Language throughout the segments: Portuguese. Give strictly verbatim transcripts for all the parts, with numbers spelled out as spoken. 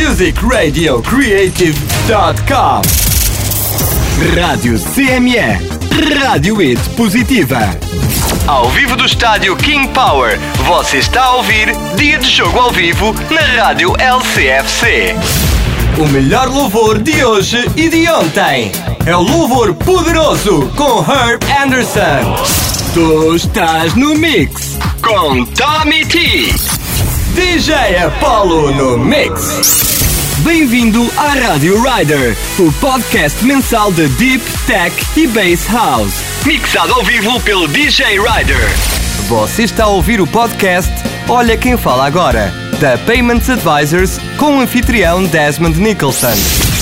music radio creative dot com. Rádio C M E, Rádio Hit Positiva. Ao vivo do estádio King Power, você está a ouvir Dia de Jogo ao Vivo na Rádio L C F C. O melhor louvor de hoje e de ontem é o louvor poderoso com Herb Anderson. Tu estás no mix com Tommy T. D J Apollo no mix. Bem-vindo à Rádio Rider, o podcast mensal de Deep, Tech e Bass House. Mixado ao vivo pelo D J Rider. Você está a ouvir o podcast Olha Quem Fala Agora, da Payments Advisors, com o anfitrião Desmond Nicholson.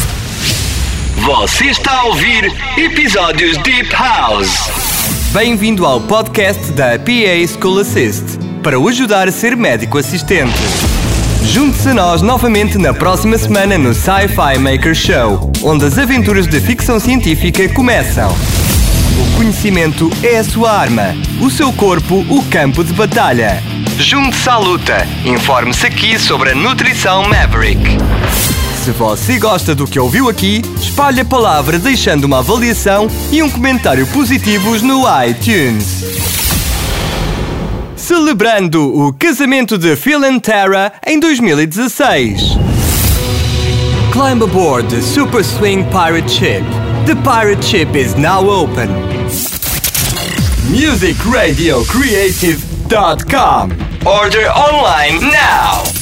Você está a ouvir episódios Deep House. Bem-vindo ao podcast da P A School Assist, para o ajudar a ser médico assistente. Junte-se a nós novamente na próxima semana no Sci-Fi Maker Show, onde as aventuras de ficção científica começam. O conhecimento é a sua arma, o seu corpo o campo de batalha. Junte-se à luta. Informe-se aqui sobre a nutrição Maverick. Se você gosta do que ouviu aqui, espalhe a palavra deixando uma avaliação e um comentário positivos no iTunes. Celebrando o casamento de Phil and Tara em dois mil e dezasseis. Climb aboard the Super Swing Pirate Ship. The pirate ship is now open. music radio creative dot com. Order online now.